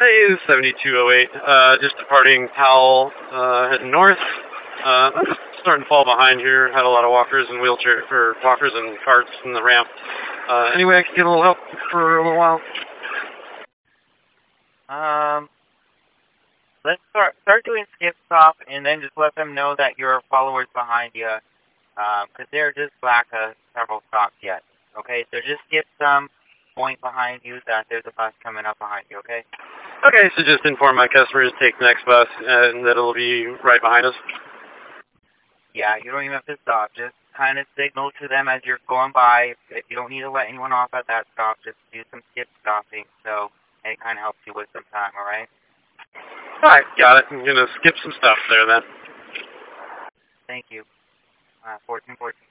Hey, 7208. Just departing Powell, heading north. I'm just starting to fall behind here. Had a lot of walkers and walkers and carts in the ramp. Anyway, I could get a little help for a little while. Let's start doing skip stop, and then just let them know that your followers behind you, because they're just lack of several stops yet. Okay, so just skip some, point behind you that there's a bus coming up behind you. Okay. Okay, so just inform my customers to take the next bus, and that it'll be right behind us. Yeah, you don't even have to stop. Just kind of signal to them as you're going by. If you don't need to let anyone off at that stop, just do some skip stopping, so it kind of helps you with some time. All right. Alright, got it. I'm gonna skip some stuff there then. Thank you. 1414.